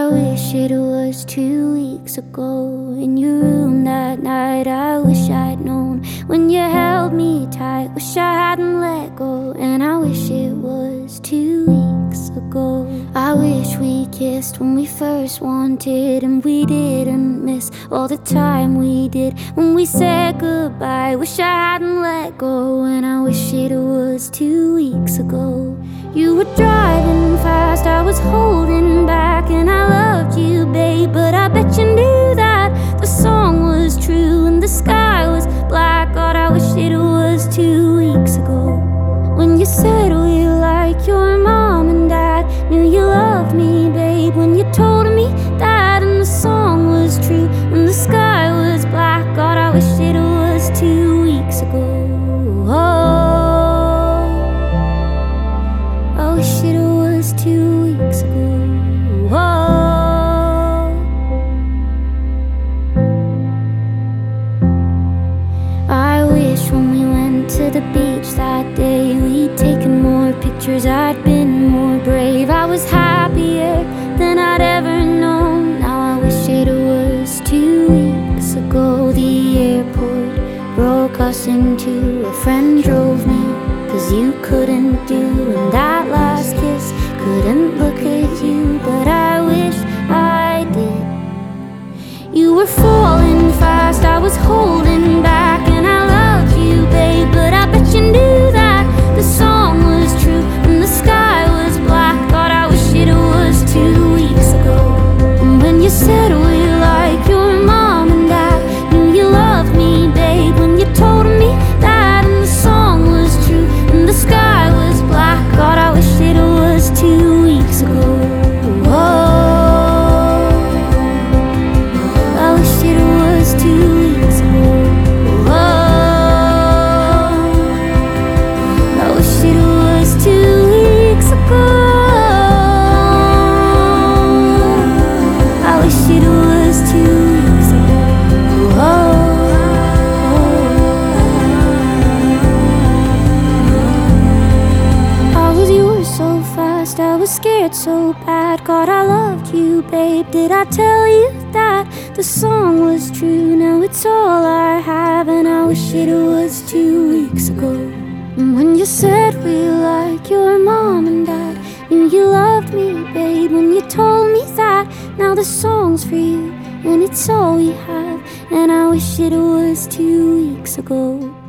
wish it was 2 weeks ago. In your room that night, I wish I'd known. When you held me tight, wish I hadn't let go. And I wish it was 2 weeks ago. I wish we kissed when we first wanted, and we didn't miss all the time we did. When we said goodbye, wish I hadn't let go. And I wish it was 2 weeks ago. You were driving fast, I was holding back, and I loved you, babe, but I bet you knew that the song was true and the sky was black. God, I wish it was 2 weeks ago. When you said we like your mom and dad, knew you loved me, babe, when you told me that, and the song was true and the sky was black. God, I wish it was 2 weeks ago. I wish it was 2 weeks ago. I wish when we went to the beach that day, we'd taken more pictures, I'd been more brave. I was happier than I'd ever known. Now I wish it was 2 weeks ago. The airport broke us in two. A friend drove me, 'cause you couldn't do. And that last kiss, couldn't look at you, but I wish I did. You were falling fast, I was holding back, and I loved you, babe, but I bet you knew that the song was true and the sky was black. God, I wish it was 2 weeks ago. And when you said we like your mom and dad, knew you loved me, babe, when you told me that, and the song was true and the sky was black. God, I wish it was 2 weeks ago. I wish it was 2 weeks ago. I wish it was 2 weeks ago. I wish it was 2 weeks ago. So fast, I was scared so bad. God, I loved you, babe. Did I tell you that the song was true? Now it's all I have, and I wish it was 2 weeks ago. And when you said we like your mom and dad, knew you loved me, babe, when you told me that. Now the song's for you, and it's all we have, and I wish it was 2 weeks ago.